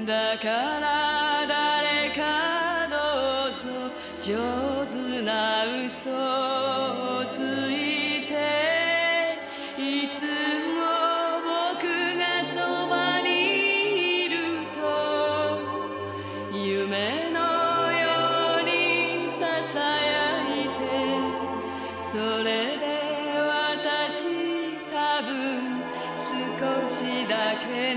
だから誰かどうぞ上手な嘘をついていつも僕がそばにいると夢のようにささやいてそれで私多分少しだけ